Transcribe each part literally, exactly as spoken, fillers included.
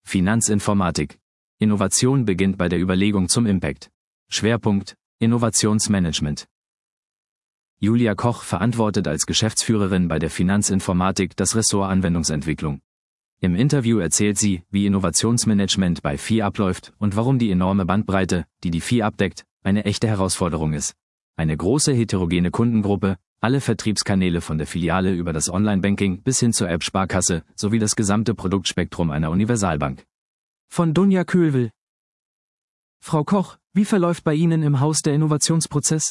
Finanzinformatik. Innovation beginnt bei der Überlegung zum Impact. Schwerpunkt: Innovationsmanagement. Julia Koch verantwortet als Geschäftsführerin bei der Finanzinformatik das Ressort Anwendungsentwicklung. Im Interview erzählt sie, wie Innovationsmanagement bei F I abläuft und warum die enorme Bandbreite, die die F I abdeckt, eine echte Herausforderung ist. Eine große heterogene Kundengruppe, alle Vertriebskanäle von der Filiale über das Online-Banking bis hin zur App-Sparkasse sowie das gesamte Produktspektrum einer Universalbank. Von Dunja Köhlwill. Frau Koch, wie verläuft bei Ihnen im Haus der Innovationsprozess?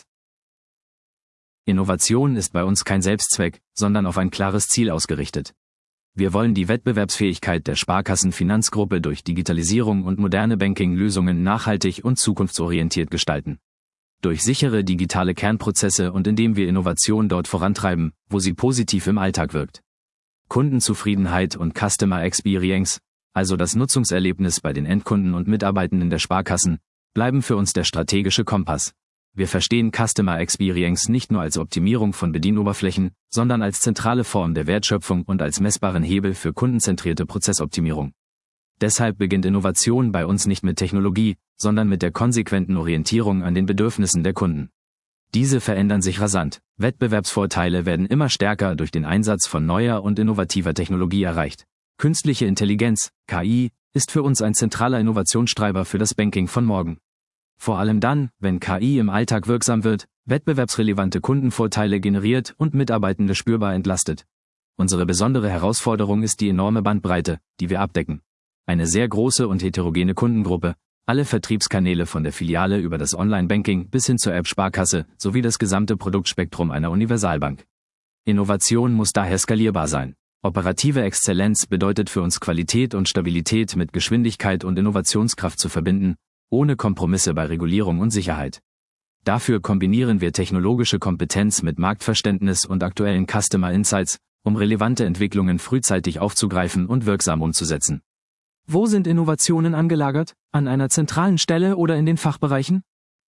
Innovation ist bei uns kein Selbstzweck, sondern auf ein klares Ziel ausgerichtet. Wir wollen die Wettbewerbsfähigkeit der Sparkassen-Finanzgruppe durch Digitalisierung und moderne Banking-Lösungen nachhaltig und zukunftsorientiert gestalten. Durch sichere digitale Kernprozesse und indem wir Innovation dort vorantreiben, wo sie positiv im Alltag wirkt. Kundenzufriedenheit und Customer Experience, also das Nutzungserlebnis bei den Endkunden und Mitarbeitenden der Sparkassen, bleiben für uns der strategische Kompass. Wir verstehen Customer Experience nicht nur als Optimierung von Bedienoberflächen, sondern als zentrale Form der Wertschöpfung und als messbaren Hebel für kundenzentrierte Prozessoptimierung. Deshalb beginnt Innovation bei uns nicht mit Technologie, sondern mit der konsequenten Orientierung an den Bedürfnissen der Kunden. Diese verändern sich rasant. Wettbewerbsvorteile werden immer stärker durch den Einsatz von neuer und innovativer Technologie erreicht. Künstliche Intelligenz, K I, ist für uns ein zentraler Innovationstreiber für das Banking von morgen. Vor allem dann, wenn K I im Alltag wirksam wird, wettbewerbsrelevante Kundenvorteile generiert und Mitarbeitende spürbar entlastet. Unsere besondere Herausforderung ist die enorme Bandbreite, die wir abdecken. Eine sehr große und heterogene Kundengruppe, alle Vertriebskanäle von der Filiale über das Online-Banking bis hin zur App-Sparkasse sowie das gesamte Produktspektrum einer Universalbank. Innovation muss daher skalierbar sein. Operative Exzellenz bedeutet für uns Qualität und Stabilität mit Geschwindigkeit und Innovationskraft zu verbinden, ohne Kompromisse bei Regulierung und Sicherheit. Dafür kombinieren wir technologische Kompetenz mit Marktverständnis und aktuellen Customer Insights, um relevante Entwicklungen frühzeitig aufzugreifen und wirksam umzusetzen. Wo sind Innovationen angelagert? An einer zentralen Stelle oder in den Fachbereichen?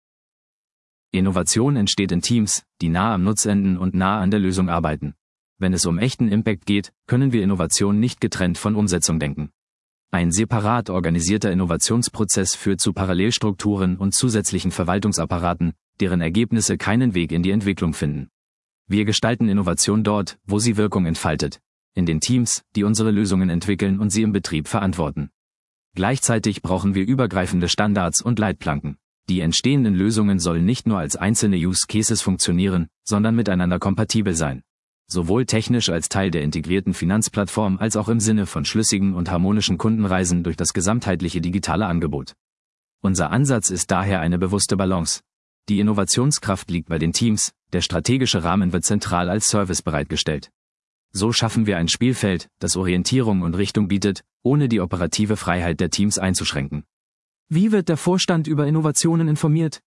Innovation entsteht in Teams, die nah am Nutzenden und nah an der Lösung arbeiten. Wenn es um echten Impact geht, können wir Innovation nicht getrennt von Umsetzung denken. Ein separat organisierter Innovationsprozess führt zu Parallelstrukturen und zusätzlichen Verwaltungsapparaten, deren Ergebnisse keinen Weg in die Entwicklung finden. Wir gestalten Innovation dort, wo sie Wirkung entfaltet, in den Teams, die unsere Lösungen entwickeln und sie im Betrieb verantworten. Gleichzeitig brauchen wir übergreifende Standards und Leitplanken. Die entstehenden Lösungen sollen nicht nur als einzelne Use Cases funktionieren, sondern miteinander kompatibel sein. Sowohl technisch als Teil der integrierten Finanzplattform als auch im Sinne von schlüssigen und harmonischen Kundenreisen durch das gesamtheitliche digitale Angebot. Unser Ansatz ist daher eine bewusste Balance. Die Innovationskraft liegt bei den Teams, der strategische Rahmen wird zentral als Service bereitgestellt. So schaffen wir ein Spielfeld, das Orientierung und Richtung bietet, ohne die operative Freiheit der Teams einzuschränken. Wie wird der Vorstand über Innovationen informiert?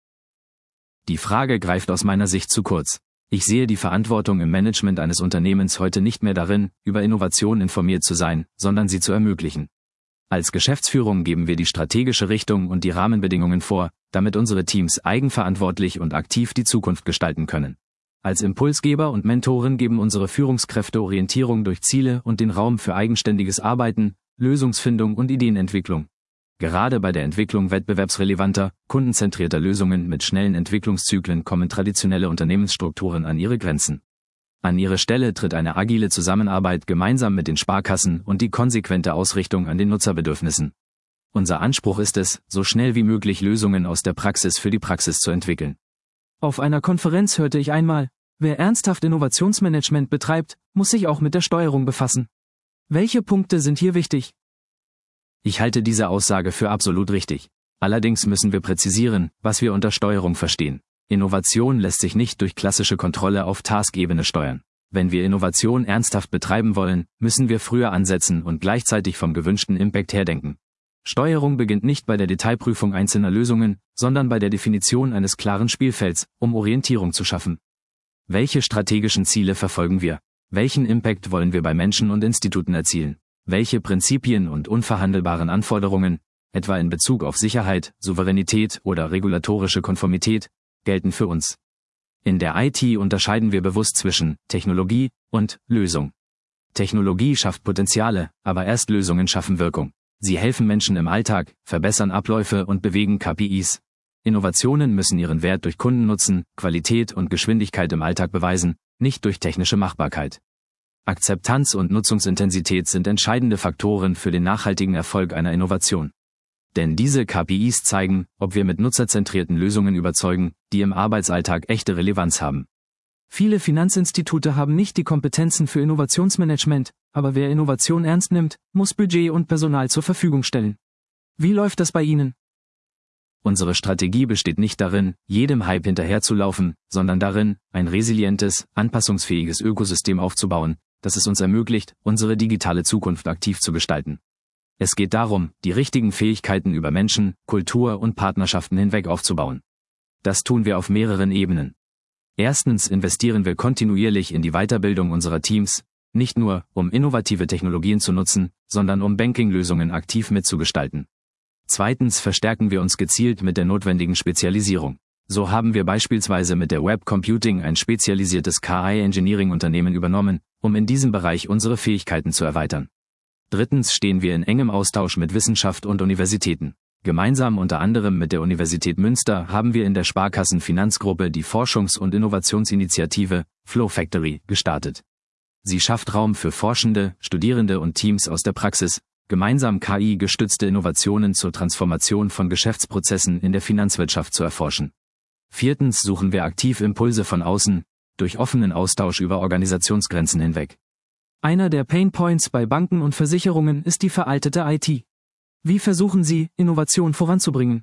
Die Frage greift aus meiner Sicht zu kurz. Ich sehe die Verantwortung im Management eines Unternehmens heute nicht mehr darin, über Innovation informiert zu sein, sondern sie zu ermöglichen. Als Geschäftsführung geben wir die strategische Richtung und die Rahmenbedingungen vor, damit unsere Teams eigenverantwortlich und aktiv die Zukunft gestalten können. Als Impulsgeber und Mentoren geben unsere Führungskräfte Orientierung durch Ziele und den Raum für eigenständiges Arbeiten, Lösungsfindung und Ideenentwicklung. Gerade bei der Entwicklung wettbewerbsrelevanter, kundenzentrierter Lösungen mit schnellen Entwicklungszyklen kommen traditionelle Unternehmensstrukturen an ihre Grenzen. An ihre Stelle tritt eine agile Zusammenarbeit gemeinsam mit den Sparkassen und die konsequente Ausrichtung an den Nutzerbedürfnissen. Unser Anspruch ist es, so schnell wie möglich Lösungen aus der Praxis für die Praxis zu entwickeln. Auf einer Konferenz hörte ich einmal, wer ernsthaft Innovationsmanagement betreibt, muss sich auch mit der Steuerung befassen. Welche Punkte sind hier wichtig? Ich halte diese Aussage für absolut richtig. Allerdings müssen wir präzisieren, was wir unter Steuerung verstehen. Innovation lässt sich nicht durch klassische Kontrolle auf Task-Ebene steuern. Wenn wir Innovation ernsthaft betreiben wollen, müssen wir früher ansetzen und gleichzeitig vom gewünschten Impact herdenken. Steuerung beginnt nicht bei der Detailprüfung einzelner Lösungen, sondern bei der Definition eines klaren Spielfelds, um Orientierung zu schaffen. Welche strategischen Ziele verfolgen wir? Welchen Impact wollen wir bei Menschen und Instituten erzielen? Welche Prinzipien und unverhandelbaren Anforderungen, etwa in Bezug auf Sicherheit, Souveränität oder regulatorische Konformität, gelten für uns? In der I T unterscheiden wir bewusst zwischen Technologie und Lösung. Technologie schafft Potenziale, aber erst Lösungen schaffen Wirkung. Sie helfen Menschen im Alltag, verbessern Abläufe und bewegen K P Is. Innovationen müssen ihren Wert durch Kundennutzen, Qualität und Geschwindigkeit im Alltag beweisen, nicht durch technische Machbarkeit. Akzeptanz und Nutzungsintensität sind entscheidende Faktoren für den nachhaltigen Erfolg einer Innovation. Denn diese K P Is zeigen, ob wir mit nutzerzentrierten Lösungen überzeugen, die im Arbeitsalltag echte Relevanz haben. Viele Finanzinstitute haben nicht die Kompetenzen für Innovationsmanagement, aber wer Innovation ernst nimmt, muss Budget und Personal zur Verfügung stellen. Wie läuft das bei Ihnen? Unsere Strategie besteht nicht darin, jedem Hype hinterherzulaufen, sondern darin, ein resilientes, anpassungsfähiges Ökosystem aufzubauen, das es uns ermöglicht, unsere digitale Zukunft aktiv zu gestalten. Es geht darum, die richtigen Fähigkeiten über Menschen, Kultur und Partnerschaften hinweg aufzubauen. Das tun wir auf mehreren Ebenen. Erstens investieren wir kontinuierlich in die Weiterbildung unserer Teams, nicht nur, um innovative Technologien zu nutzen, sondern um Banking-Lösungen aktiv mitzugestalten. Zweitens verstärken wir uns gezielt mit der notwendigen Spezialisierung. So haben wir beispielsweise mit der Web Computing ein spezialisiertes K I-Engineering-Unternehmen übernommen, um in diesem Bereich unsere Fähigkeiten zu erweitern. Drittens stehen wir in engem Austausch mit Wissenschaft und Universitäten. Gemeinsam unter anderem mit der Universität Münster haben wir in der Sparkassen Finanzgruppe die Forschungs- und Innovationsinitiative Flow Factory gestartet. Sie schafft Raum für Forschende, Studierende und Teams aus der Praxis, gemeinsam K I-gestützte Innovationen zur Transformation von Geschäftsprozessen in der Finanzwirtschaft zu erforschen. Viertens suchen wir aktiv Impulse von außen, durch offenen Austausch über Organisationsgrenzen hinweg. Einer der Painpoints bei Banken und Versicherungen ist die veraltete I T. Wie versuchen Sie, Innovation voranzubringen?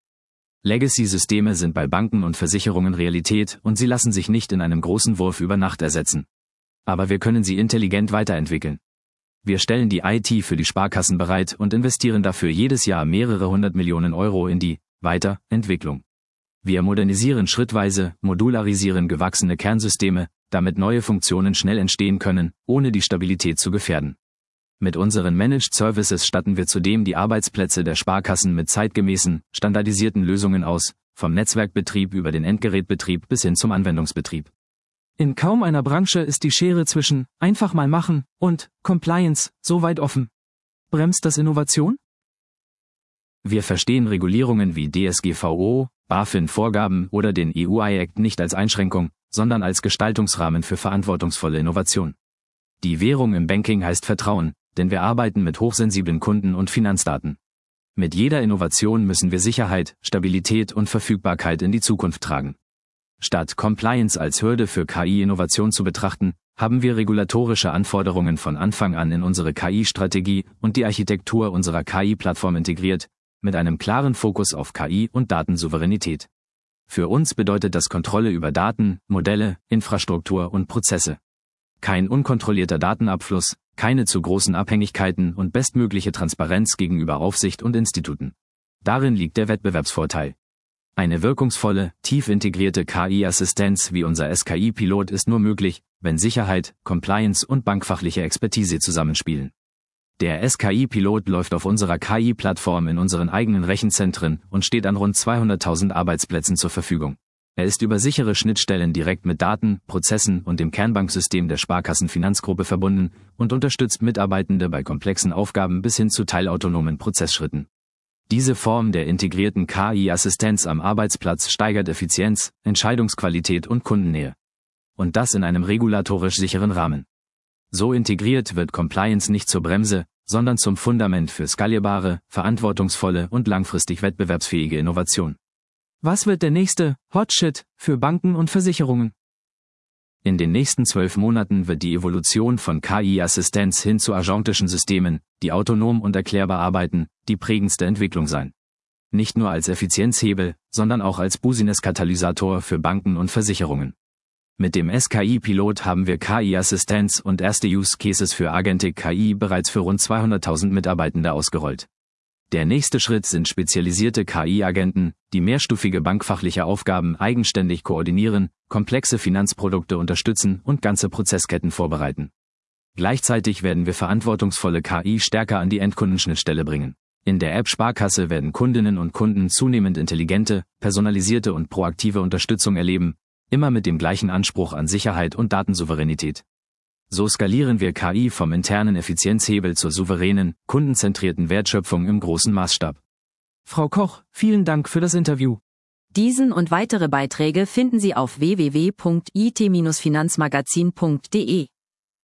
Legacy-Systeme sind bei Banken und Versicherungen Realität und sie lassen sich nicht in einem großen Wurf über Nacht ersetzen. Aber wir können sie intelligent weiterentwickeln. Wir stellen die I T für die Sparkassen bereit und investieren dafür jedes Jahr mehrere hundert Millionen Euro in die Weiterentwicklung. Wir modernisieren schrittweise, modularisieren gewachsene Kernsysteme, damit neue Funktionen schnell entstehen können, ohne die Stabilität zu gefährden. Mit unseren Managed Services statten wir zudem die Arbeitsplätze der Sparkassen mit zeitgemäßen, standardisierten Lösungen aus, vom Netzwerkbetrieb über den Endgerätbetrieb bis hin zum Anwendungsbetrieb. In kaum einer Branche ist die Schere zwischen einfach mal machen und Compliance so weit offen. Bremst das Innovation? Wir verstehen Regulierungen wie D S G V O, BaFin-Vorgaben oder den E U I Act nicht als Einschränkung, sondern als Gestaltungsrahmen für verantwortungsvolle Innovation. Die Währung im Banking heißt Vertrauen, denn wir arbeiten mit hochsensiblen Kunden und Finanzdaten. Mit jeder Innovation müssen wir Sicherheit, Stabilität und Verfügbarkeit in die Zukunft tragen. Statt Compliance als Hürde für K I-Innovation zu betrachten, haben wir regulatorische Anforderungen von Anfang an in unsere K I-Strategie und die Architektur unserer K I-Plattform integriert, mit einem klaren Fokus auf K I und Datensouveränität. Für uns bedeutet das Kontrolle über Daten, Modelle, Infrastruktur und Prozesse. Kein unkontrollierter Datenabfluss, keine zu großen Abhängigkeiten und bestmögliche Transparenz gegenüber Aufsicht und Instituten. Darin liegt der Wettbewerbsvorteil. Eine wirkungsvolle, tief integrierte K I-Assistenz wie unser S K I-Pilot ist nur möglich, wenn Sicherheit, Compliance und bankfachliche Expertise zusammenspielen. Der S K I-Pilot läuft auf unserer K I-Plattform in unseren eigenen Rechenzentren und steht an rund zweihunderttausend Arbeitsplätzen zur Verfügung. Er ist über sichere Schnittstellen direkt mit Daten, Prozessen und dem Kernbanksystem der Sparkassen Finanzgruppe verbunden und unterstützt Mitarbeitende bei komplexen Aufgaben bis hin zu teilautonomen Prozessschritten. Diese Form der integrierten K I-Assistenz am Arbeitsplatz steigert Effizienz, Entscheidungsqualität und Kundennähe. Und das in einem regulatorisch sicheren Rahmen. So integriert wird Compliance nicht zur Bremse, sondern zum Fundament für skalierbare, verantwortungsvolle und langfristig wettbewerbsfähige Innovation. Was wird der nächste Hot Shit für Banken und Versicherungen? In den nächsten zwölf Monaten wird die Evolution von K I-Assistenz hin zu agentischen Systemen, die autonom und erklärbar arbeiten, die prägendste Entwicklung sein. Nicht nur als Effizienzhebel, sondern auch als Business-Katalysator für Banken und Versicherungen. Mit dem S K I-Pilot haben wir K I-Assistenz und erste Use Cases für Agentic K I bereits für rund zweihunderttausend Mitarbeitende ausgerollt. Der nächste Schritt sind spezialisierte K I-Agenten, die mehrstufige bankfachliche Aufgaben eigenständig koordinieren, komplexe Finanzprodukte unterstützen und ganze Prozessketten vorbereiten. Gleichzeitig werden wir verantwortungsvolle K I stärker an die Endkundenschnittstelle bringen. In der App Sparkasse werden Kundinnen und Kunden zunehmend intelligente, personalisierte und proaktive Unterstützung erleben, immer mit dem gleichen Anspruch an Sicherheit und Datensouveränität. So skalieren wir K I vom internen Effizienzhebel zur souveränen, kundenzentrierten Wertschöpfung im großen Maßstab. Frau Koch, vielen Dank für das Interview. Diesen und weitere Beiträge finden Sie auf w w w punkt i t Bindestrich finanzmagazin punkt de.